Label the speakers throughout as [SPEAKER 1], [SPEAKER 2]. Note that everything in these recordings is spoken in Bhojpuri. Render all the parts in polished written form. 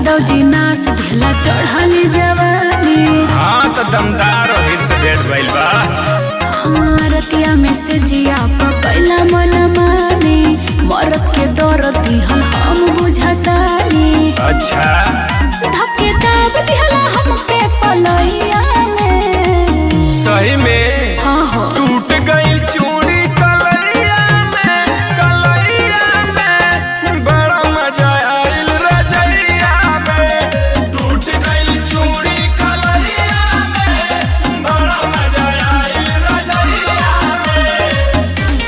[SPEAKER 1] यादव जी नास ढेला चढ़ली जवानी।
[SPEAKER 2] हाँ तो दमदार और से भेट भइल बा।
[SPEAKER 1] हाँ रतिया में से जिया पकैला मन मानी, मरद के दर्द दिहल हम बुझतानी।
[SPEAKER 2] अच्छा
[SPEAKER 1] धक्के दाब दिहला हमके पलैया में।
[SPEAKER 2] सही में
[SPEAKER 1] हाँ हो
[SPEAKER 2] टूट गई चूड़ी कलैया में बड़ा मजा आइल रजैया में। टूट गई चूड़ी कलैया में बड़ा मजा आइल रजैया में।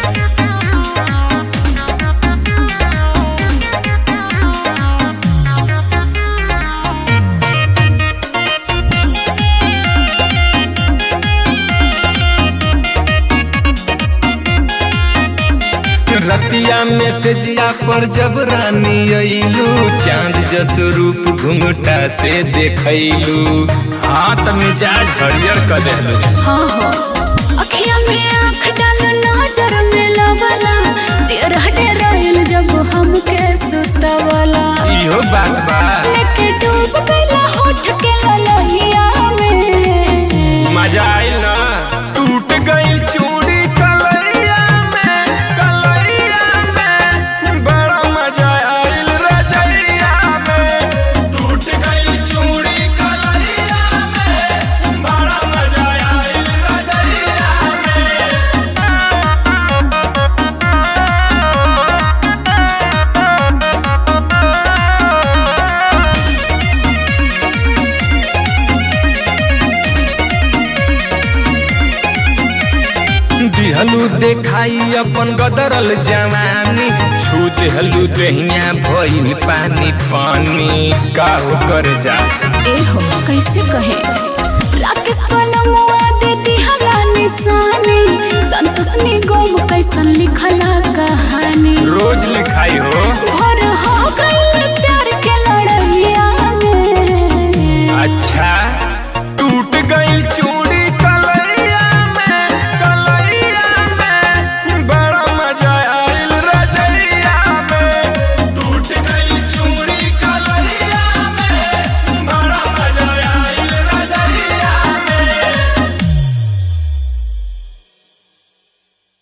[SPEAKER 2] रतिया में से जिया पर जब रानी अइलू, चांद जस रूप घुंघटा से देखैलू। हाथ मिजाज हरियर कर देलू।
[SPEAKER 1] हाँ हो अखिया में आँख डाल नजर में लवला, चेहरा डेराइल जब हमके सुतवला।
[SPEAKER 2] इहो बात बा
[SPEAKER 1] लेके डूब गइला होठ के ललैया में।
[SPEAKER 2] मजा आइल ना। टूट गई चूड़ी कलैया में बड़ा मजा आइल रजैया में। टूट गई चूड़ी कलैया में बड़ा मजा आइल रजैया में। दिहलू देखाई अपन गदरल जवानी, छू देहलू दहिया भइल पानी पानी। का हो कर जा
[SPEAKER 1] ए हो कैसे कहे राकेश पलमुआ दे दिहला निशानी, संतोष निगम कैसन लिखला कहानी।
[SPEAKER 2] रोज लिखाई हो।
[SPEAKER 1] भर हो गइल प्यार के लड़ैया में।
[SPEAKER 2] अच्छा टूट गई चूड़ी